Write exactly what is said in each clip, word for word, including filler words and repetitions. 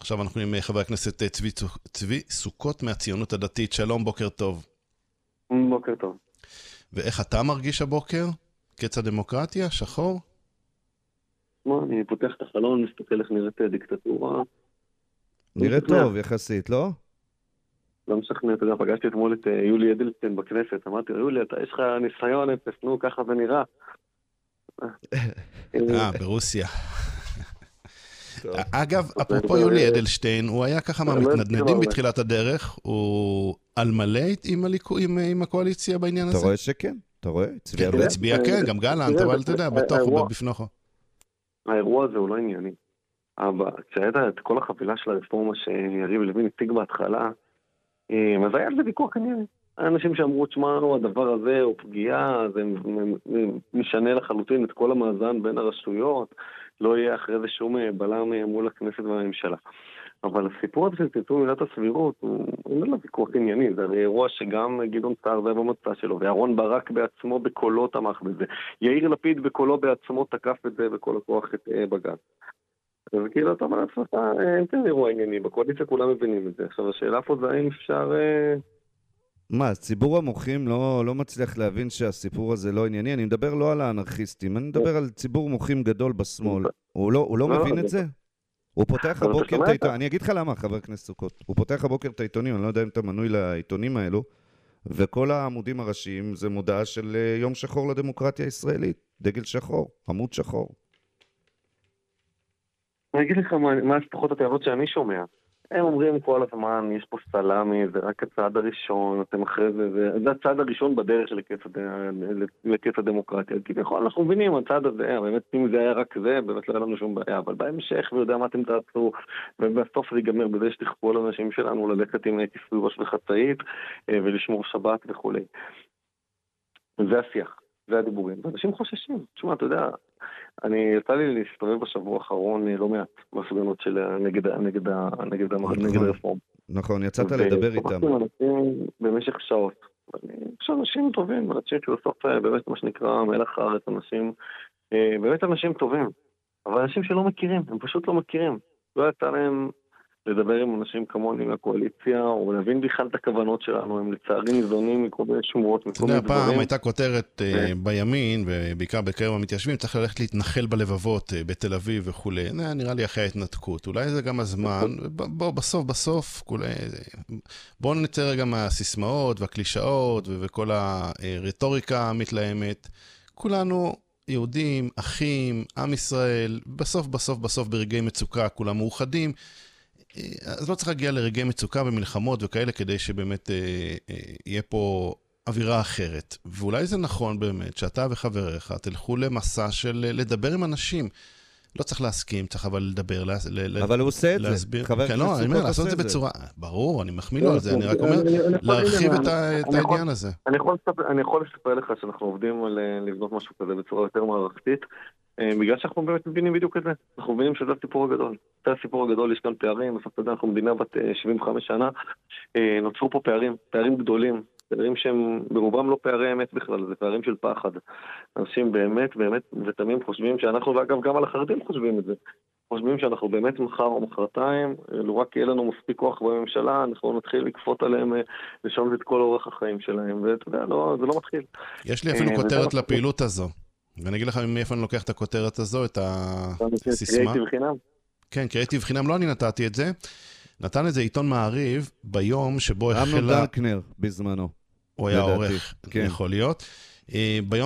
עכשיו אנחנו עם חבר הכנסת צבי, צבי סוכות מהציונות הדתית. שלום, בוקר טוב. בוקר טוב. ואיך אתה מרגיש הבוקר? קץ הדמוקרטיה, שחור? מה, אני פותח את החלון, מסתכל איך נראית דיקטטורה. נראה טוב יחסית, לא? לא משכנע, אתה יודע, פגשתי אתמול את יולי אדלשטיין בכנסת, אמרתי, יולי, אתה יש לך ניסיון, תפנו, ככה זה נראה. אה, ברוסיה. אגב, אפרופו יולי אדלשטיין, הוא היה ככה מהמתנדנדים בתחילת הדרך, הוא על מלא עם הקואליציה בעניין הזה? אתה רואה שכן, אתה רואה? הצביע כן, גם גלנט, אבל אתה יודע, בתוכו, בפנוכו. האירוע הזה הוא לא ענייני. אבל כשהיית את כל החבילה של הרפורמה שיריב לוין הציג בהתחלה, אז היה על זה ויכוח ענייני. האנשים שאמרו, תשמענו, הדבר הזה הוא פגיעה, זה משנה לחלוטין את כל המאזן בין הרשויות, לא יהיה אחרי זה שום בלם מול הכנסת והממשלה. אבל הסיפור הזה של צמצום עילת הסבירות, הוא לא ויכוח ענייני, זה הרי אירוע שגם גדעון סער זה במצע שלו, ואהרון ברק בעצמו בקולו תמך בזה, יאיר לפיד בקולו בעצמו תקף את זה בכל הכוח את בג"ץ. אז כאילו אתה אומר לעצמך, אין כאן אירוע ענייני, בקואליציה כולם מבינים את זה. עכשיו השאלה פה זה האם אפשר... מה, ציבור המוחים לא, לא מצליח להבין שהסיפור הזה לא ענייני? אני מדבר לא על האנרכיסטים, אני מדבר על ציבור מוחים גדול בשמאל. הוא לא, הוא לא מבין את זה? הוא פותח הבוקר את העיתונים, אני אגיד לך למה, חבר הכנסת סוכות. הוא פותח הבוקר את העיתונים, אני לא יודע אם אתה מנוי לעיתונים האלו, וכל העמודים הראשיים זה מודעה של יום שחור לדמוקרטיה הישראלית, דגל שחור, עמוד שחור. אני אגיד לך מה, מה הספחות התאבות שאני שומע. הם אומרים כל הזמן, יש פה סלמי, זה רק הצעד הראשון, אתם אחרי זה, זה, זה הצעד הראשון בדרך לקץ הדמוקרטיה. כביכול אנחנו מבינים, הצעד הזה, באמת אם זה היה רק זה, באמת לא היה לנו שום בעיה, אבל בהמשך, ויודע מה אתם תעשו, ובסוף זה ייגמר בזה שתכפו על אנשים שלנו ללכת עם כיסוי ראש וחצאית, ולשמור שבת וכו'. זה השיח, זה הדיבורים. ואנשים חוששים. תשמע, אתה יודע, אני יצא לי להסתובב בשבוע האחרון לא מעט בהפגנות של נגד נגד נגד נגד הרפורמה. נכון, יצאת לדבר איתם. במשך שעות. יש אנשים טובים, אנשים שבסוף באמת מה שנקרא מלח הארץ, אנשים, באמת אנשים טובים, אבל אנשים שלא מכירים, הם פשוט לא מכירים. לא יצא להם לדבר עם אנשים כמוני מהקואליציה, או להבין בכלל את הכוונות שלנו, הם לצערי ניזונים מכל מיני שמורות, מכל מיני דברים. פעם הייתה כותרת בימין, ובעיקר בקרב המתיישבים, צריך ללכת להתנחל בלבבות בתל אביב וכו'. נראה לי אחרי ההתנתקות. אולי זה גם הזמן, בוא, בסוף, בסוף, בואו נצא רגע מהסיסמאות והקלישאות, וכל הרטוריקה המתלהמת. כולנו יהודים, אחים, עם ישראל, בסוף, בסוף, בסוף ברגעי מצוקה, כולם מאוחדים. אז לא צריך להגיע לרגעי מצוקה ומלחמות וכאלה כדי שבאמת אה, אה, יהיה פה אווירה אחרת. ואולי זה נכון באמת שאתה וחבריך תלכו למסע של לדבר עם אנשים. לא צריך להסכים, צריך אבל לדבר, לה, אבל הוא עושה את להסביר. זה. חבר כן, לא, אני אומר, לעשות את זה בצורה... ברור, אני מחמיא לו על זה, אני רק אומר, להרחיב את העניין הזה. אני יכול לספר לך שאנחנו עובדים על לבנות משהו כזה בצורה יותר מערכתית, בגלל שאנחנו באמת מבינים בדיוק את זה. אנחנו מבינים שזה הסיפור הגדול. זה הסיפור הגדול, יש כאן פערים, בסוף אתה יודע, אנחנו מדינה בת שבעים וחמש שנה, נוצרו פה פערים, פערים גדולים, פערים שהם ברובם לא פערי אמת בכלל, זה פערים של פחד. אנשים באמת, באמת, ותמים חושבים שאנחנו, ואגב, גם על החרדים חושבים את זה. חושבים שאנחנו באמת מחר או מחרתיים, לא רק יהיה לנו מספיק כוח בממשלה, אנחנו נתחיל לקפות עליהם, לשנות את כל אורך החיים שלהם, ואתה יודע, לא, זה לא מתחיל. יש לי אפילו כותרת לפעילות הזו. ואני אגיד לך מאיפה אני לוקח את הכותרת הזו, את הסיסמה. קריאטיב חינם? כן, קריאטיב חינם, לא אני נתתי את זה. נתן את זה עיתון מעריב ביום שבו החלה... אמנון דנקנר בזמנו. הוא היה עורך, יכול להיות. ביום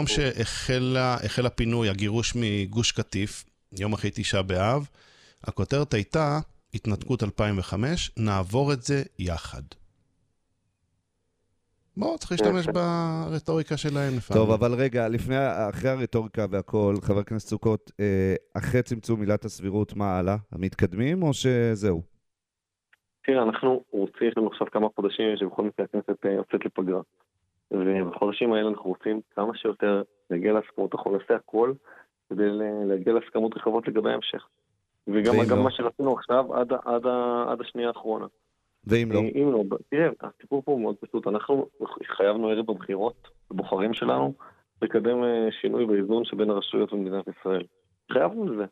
שהחל הפינוי, הגירוש מגוש קטיף, יום אחרי תשעה באב, הכותרת הייתה, התנתקות אלפיים וחמש, נעבור את זה יחד. בואו, צריך להשתמש ברטוריקה שלהם לפעמים. טוב, אבל רגע, לפני, אחרי הרטוריקה והכל, חבר הכנסת סוכות, אחרי צמצום עילת הסבירות, מה הלאה? המתקדמים או שזהו? תראה, אנחנו רוצים, יש לנו עכשיו כמה חודשים שבכל מקרה הכנסת יוצאת לפגרה. ובחודשים האלה אנחנו רוצים כמה שיותר להגיע להסכמות, אנחנו נעשה הכל כדי להגיע להסכמות רחבות לגבי ההמשך. וגם לא. מה שרצינו עכשיו עד, עד, עד השנייה האחרונה. ואם לא? אם לא, תראה, הסיפור פה הוא מאוד פשוט. אנחנו חייבנו ערב בבחירות, בבוחרים שלנו, לקדם שינוי באיזון שבין הרשויות במדינת ישראל. חייבנו לזה.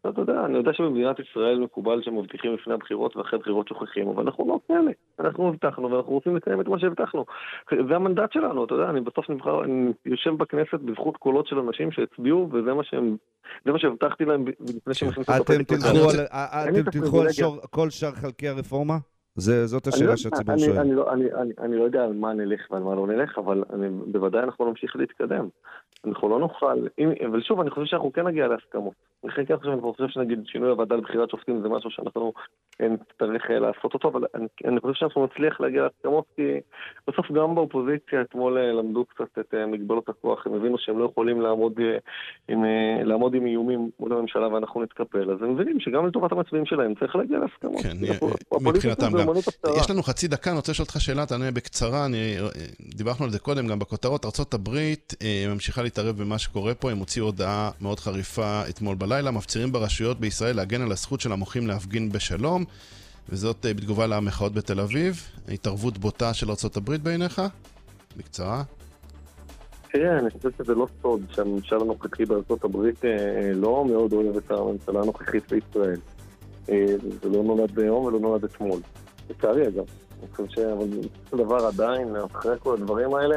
אתה יודע, אני יודע שבמדינת ישראל מקובל שמבטיחים לפני הבחירות ואחרי הבחירות שוכחים, אבל אנחנו לא כאלה. אנחנו הבטחנו ואנחנו רוצים לקיים את מה שהבטחנו. זה המנדט שלנו, אתה יודע, אני בסוף נבחר, אני יושב בכנסת בזכות קולות של אנשים שהצביעו, וזה מה שהם, זה מה שהבטחתי להם לפני שהם הכניסו את הפתק. אתם תלכו על כל שאר חלקי הרפורמה? זאת השאלה שהציבור שואל. אני לא יודע על מה נלך ועל מה לא נלך, אבל בוודאי אנחנו נמשיך להתקדם. אנחנו לא נוכל, אבל שוב, אני חושב שאנחנו כן נגיע להסכמות. אני כן חושב, אני חושב שנגיד שינוי הוועדה לבחירת שופטים זה משהו שאנחנו נצטרך לעשות אותו, אבל אני חושב שאנחנו נצליח להגיע להסכמות, כי בסוף גם באופוזיציה אתמול למדו קצת את מגבלות הכוח, הם הבינו שהם לא יכולים לעמוד עם, לעמוד עם איומים מול הממשלה ואנחנו נתקפל, אז הם מבינים שגם לטובת המצביעים שלהם צריך להגיע להסכמות. כן, מבחינתם גם. יש לנו חצי דקה, אני רוצה לשאול אותך שאלה, תענה בקצרה, אני, דיברנו על זה קודם, גם בכותרות, ארצות הברית ממשיכה להתערב במה שקורה פה, הם הוציאו הודעה מאוד חריפה אתמול בלילה, מפצירים ברשויות בישראל להגן על הזכות של המוחים להפגין בשלום, וזאת בתגובה למחאות בתל אביב, התערבות בוטה של ארצות הברית בעיניך? בקצרה. תראה, אני חושב שזה לא סוד שהממשל הנוכחי בארצות הברית לא מאוד אוהב את הממשלה הנוכחית בישראל. זה לא נולד ביום ולא נולד אתמול. לצערי אגב. אני חושב שהדבר עדיין, אחרי כל הדברים האלה,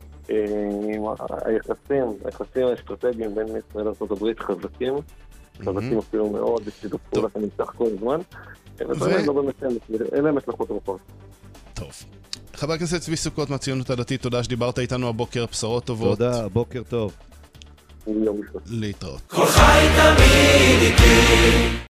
היחסים, היחסים האסטרטגיים בין ישראל לארצות הברית חזקים, חזקים אפילו מאוד, בשיתוף פעולה שנמשך כל הזמן, וזה לא באמת, אין להם השלכות רוחב. טוב. חבר הכנסת צבי סוכות מהציונות הדתית, תודה שדיברת איתנו הבוקר, בשורות טובות. תודה, בוקר טוב. יום להתראות. כל חי תמיד איתי